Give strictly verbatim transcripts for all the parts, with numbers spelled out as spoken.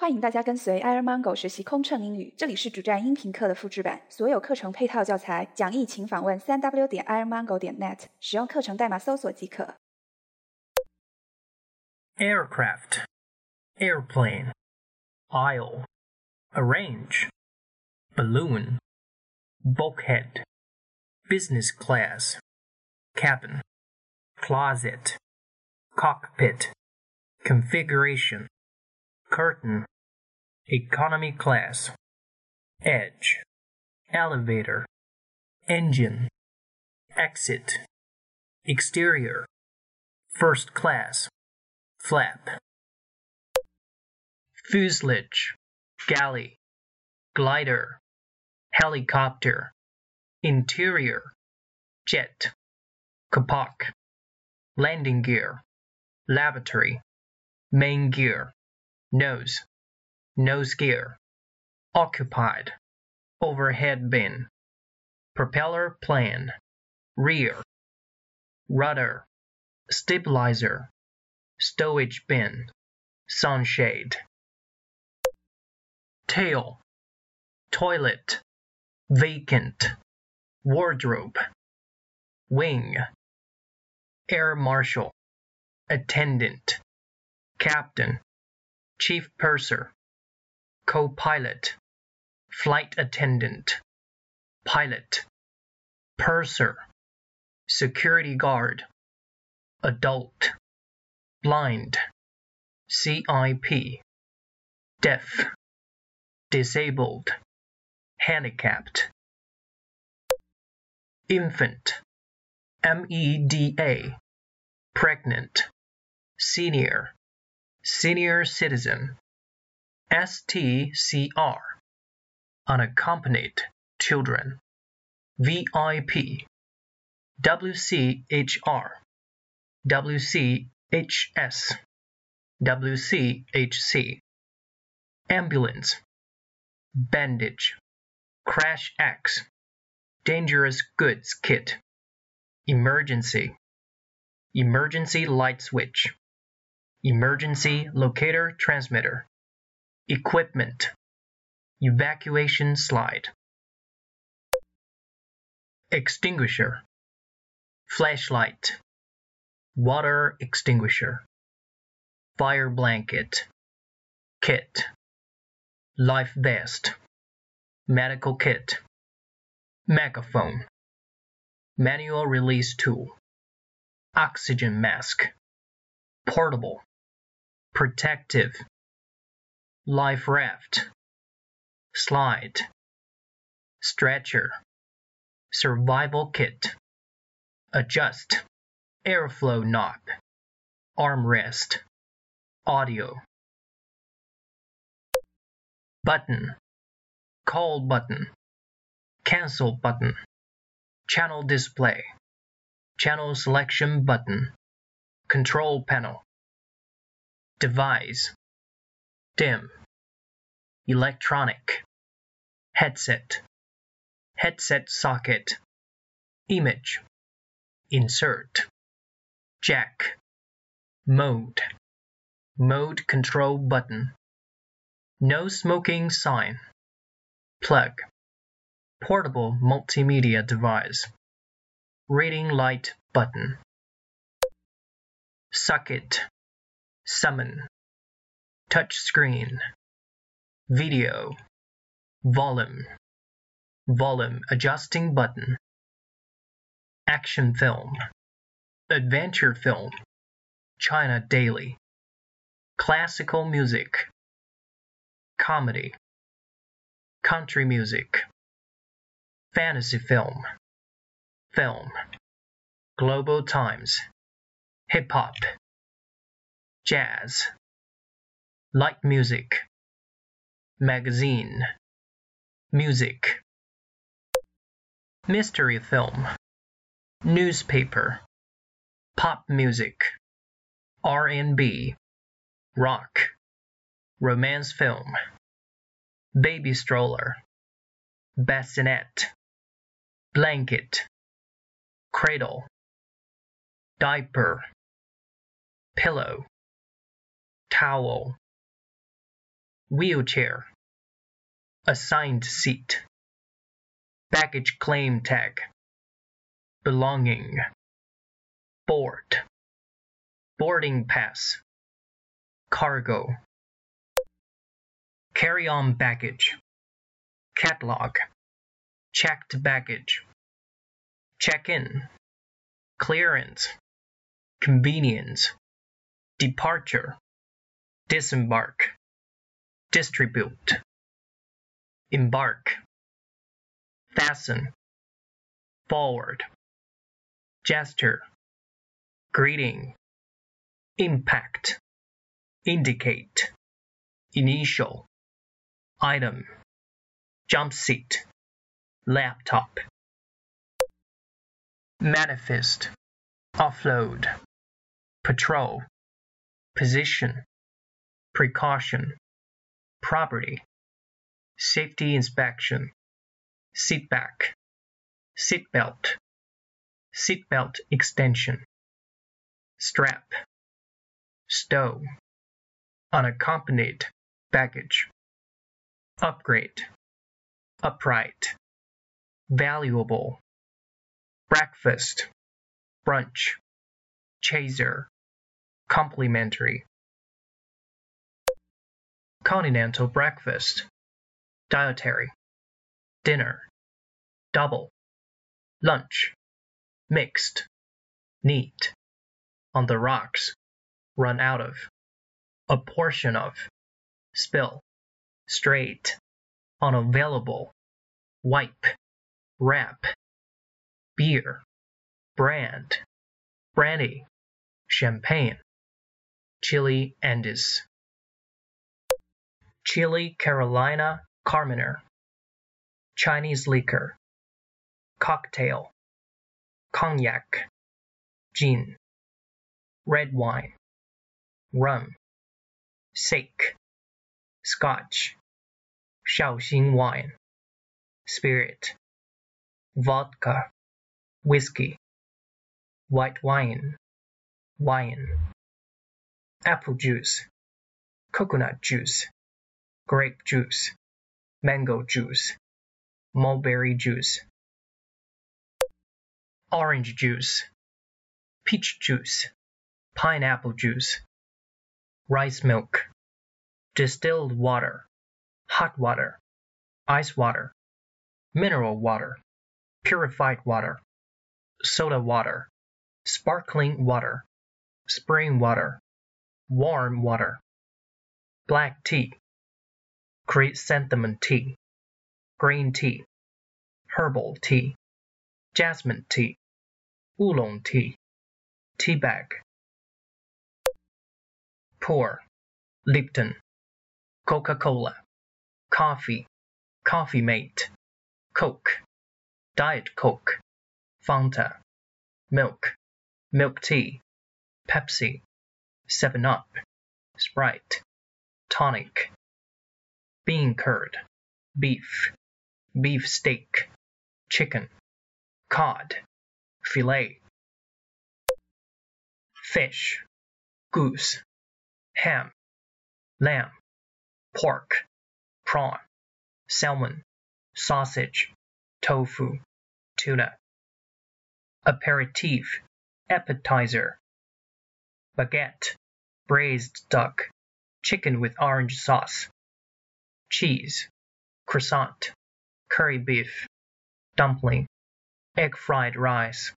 欢迎大家跟随 Ironmongo 学习空乘英语，这里是主站音频课的复制版，所有课程配套教材讲义请访问 三 w 点 ironmongo 点 net， 使用课程代码搜索即可。 Aircraft, airplane, aisle, arrange, balloon, bulkhead, business class, cabin, closet, cockpit, configuration, curtain, economy class, edge, elevator, engine, exit, exterior, first class, flap. Fuselage, galley, glider, helicopter, interior, jet, kapok, landing gear, lavatory, main gear, nose, nose gear, occupied, overhead bin, propeller plane, rear, rudder, stabilizer, stowage bin, sunshade. Tail, toilet, vacant, wardrobe, wing, air marshal, attendant, captain, chief purser, co-pilot, flight attendant, pilot, purser, security guard, adult, blind, C I P, deaf, disabled, handicapped. Infant, M E D A, pregnant, senior, senior citizen, S T C R, unaccompanied children, V I P, W C H R, W C H S, W C H C, ambulance, bandage, crash X, dangerous goods kit, emergency, emergency light switch, emergency locator transmitter, equipment, evacuation slide. Extinguisher, flashlight, water extinguisher, fire blanket, kit, life vest, medical kit, megaphone, manual release tool, oxygen mask, portable, protective, life raft, slide, stretcher, survival kit, adjust, airflow knob, armrest, audio. Button, call button, cancel button, channel display, channel selection button, control panel. Device, dim, electronic, headset, headset socket, image, insert, jack, mode, mode control button, no smoking sign, plug, portable multimedia device, reading light button. Socket, summon, touch screen, video, volume, volume adjusting button. Action film, adventure film, China Daily, classical music, comedy, country music, fantasy film, film, Global Times, hip-hop, jazz, light music, magazine, music. Mystery film, newspaper, pop music, R and B, rock, romance film, baby stroller, bassinet, blanket, cradle, diaper, pillow, towel, wheelchair, assigned seat, baggage claim tag, belonging, board, boarding pass, cargo, carry-on baggage, catalog, checked baggage, check-in, clearance, convenience, departure, disembark, distribute, embark, fasten, forward, gesture, greeting, impact, indicate, initial, item, jump seat, laptop, manifest, offload, patrol, position, precaution, property, safety inspection, seatback, seatbelt, seatbelt extension, strap, stow, unaccompanied baggage, upgrade, upright, valuable, breakfast, brunch, chaser, complimentary, continental breakfast, dietary, dinner, double, lunch, mixed, neat, on the rocks, run out of, a portion of, spill, straight, unavailable, wipe, wrap, beer, brand, brandy, champagne, Chili Andes, Chili Carolina Carmener, Chinese liquor, cocktail, cognac, gin, red wine, rum, sake, scotch, Shaoxing wine, spirit, vodka, whiskey, white wine, wine, apple juice, coconut juice, grape juice, mango juice, mulberry juice, orange juice, peach juice, pineapple juice, rice milk, distilled water, hot water, ice water, mineral water, purified water, soda water, sparkling water, spring water, warm water, black tea, chrysanthemum tea, green tea, herbal tea, jasmine tea, oolong tea, tea bag, pour, Lipton, Coca-Cola, coffee, Coffee Mate, Coke, Diet Coke, Fanta, milk, milk tea, Pepsi, seven up, Sprite, tonic, bean curd, beef, beef steak, chicken, cod, filet, fish, goose, ham, lamb, pork, prawn, salmon, sausage, tofu, tuna, aperitif, appetizer, baguette, braised duck, chicken with orange sauce, cheese, croissant, curry beef, dumpling, egg fried rice.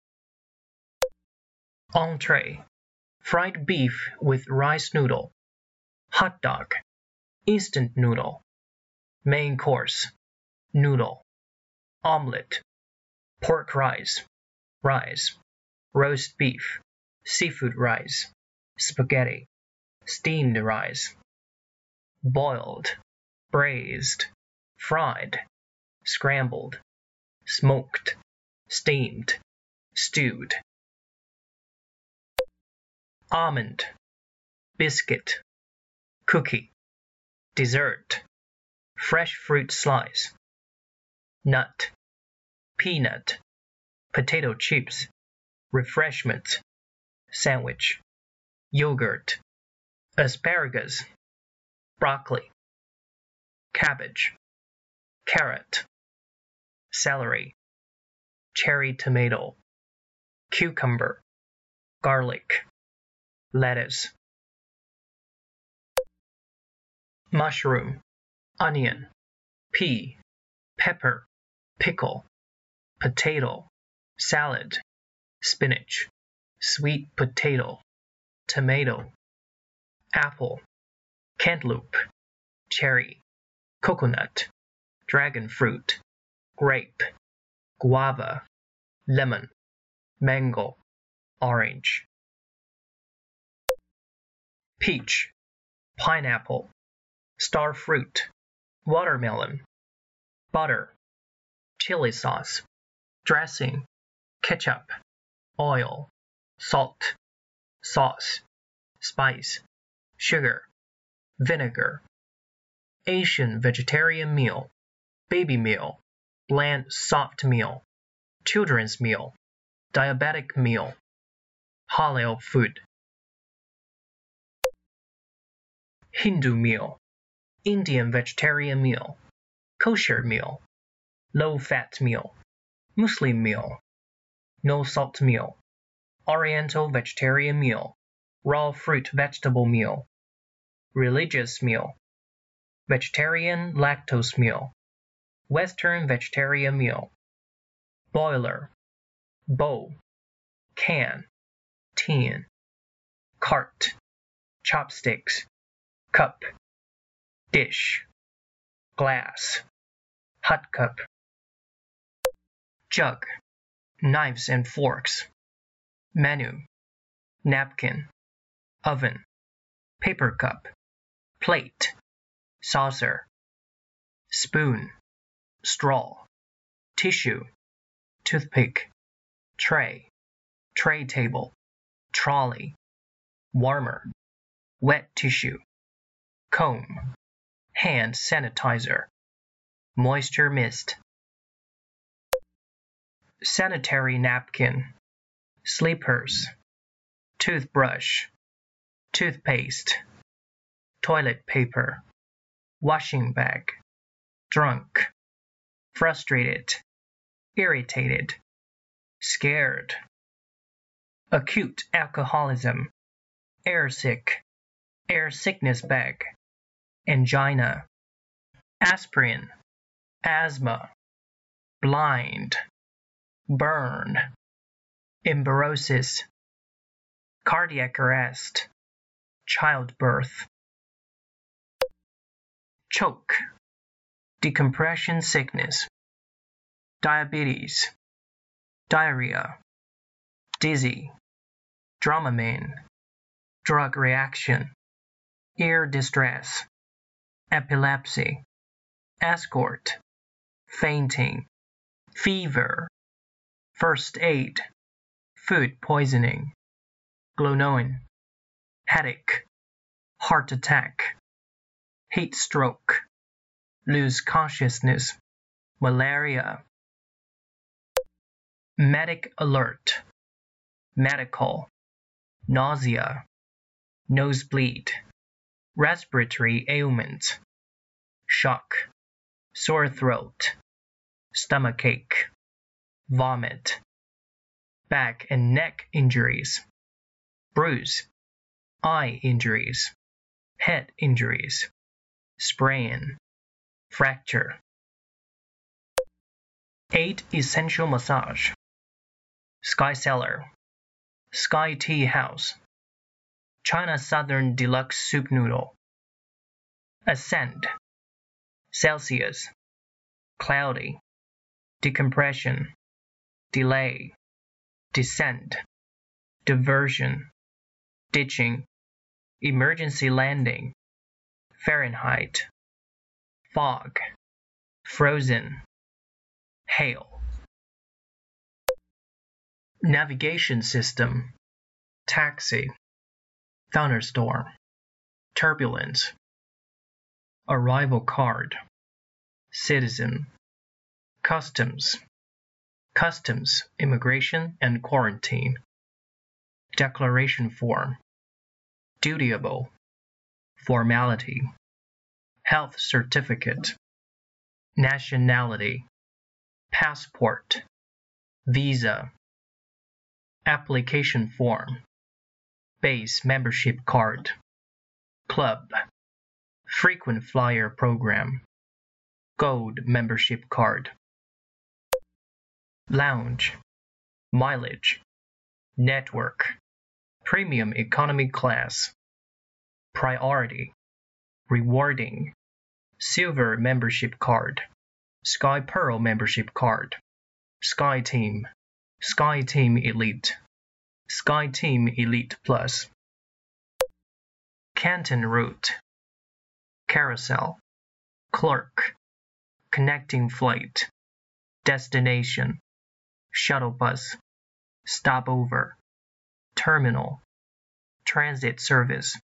Entree, fried beef with rice noodle, hot dog, instant noodle, main course, noodle, omelette, pork rice, rice, roast beef, seafood rice, spaghetti, steamed rice, boiled, braised, fried, scrambled, smoked, steamed, stewed. Almond, biscuit, cookie, dessert, fresh fruit slice, nut, peanut, potato chips, refreshment, sandwich, yogurt, asparagus, broccoli, cabbage, carrot, celery, cherry tomato, cucumber, garlic, lettuce. Mushroom, onion, pea, pepper, pickle, potato, salad, spinach, sweet potato, tomato, apple, cantaloupe, cherry, coconut, dragon fruit, grape, guava, lemon, mango, orange. Peach, pineapple, star fruit, watermelon, butter, chili sauce, dressing, ketchup, oil, salt, sauce, spice, sugar, vinegar. Asian vegetarian meal, baby meal, bland soft meal, children's meal, diabetic meal, halal food. Hindu meal, Indian vegetarian meal, kosher meal, low-fat meal, Muslim meal, no-salt meal, Oriental vegetarian meal, raw fruit vegetable meal, religious meal, vegetarian lactose meal, Western vegetarian meal, boiler, bowl, can, tin, cart, chopsticks, cup, dish, glass, hot cup. Jug, knives and forks, menu, napkin, oven, paper cup, plate, saucer, spoon, straw, tissue, toothpick, tray, tray table, trolley, warmer, wet tissue, comb, hand sanitizer, moisture mist. Sanitary napkin, slippers, toothbrush, toothpaste, toilet paper, washing bag, drunk, frustrated, irritated, scared. Acute alcoholism, airsick, air sickness bag, angina, aspirin, asthma, blind, burn, emberosis, cardiac arrest, childbirth. Choke, decompression sickness, diabetes, diarrhea, dizzy, Dramamine, drug reaction, ear distress, epilepsy, escort, fainting, fever, first aid, food poisoning, glonoin, headache, heart attack, heat stroke, lose consciousness, malaria. Medic alert, medical, nausea, nosebleed, respiratory ailment, shock, sore throat, stomachache, vomit, back and neck injuries, bruise, eye injuries, head injuries, sprain, fracture. eight Essential massage, Sky Cellar, Sky Tea House, China Southern Deluxe Soup Noodle, Ascend, Celsius, Cloudy, Decompression, Delay, Descent, Diversion, Ditching, Emergency Landing, Fahrenheit, Fog, Frozen, Hail. Navigation system, taxi, thunderstorm, turbulence, arrival card, citizen, customs, customs, immigration and quarantine, declaration form, dutiable, formality, health certificate, nationality, passport, visa, application form, base membership card, club, frequent flyer program, gold membership card, lounge, mileage, network, premium economy class, priority, rewarding, silver membership card, Sky Pearl membership card, Sky Team, Sky Team Elite, Sky Team Elite Plus, Canton Route, carousel, clerk, connecting flight, destination, shuttle bus, stopover, terminal, transit service,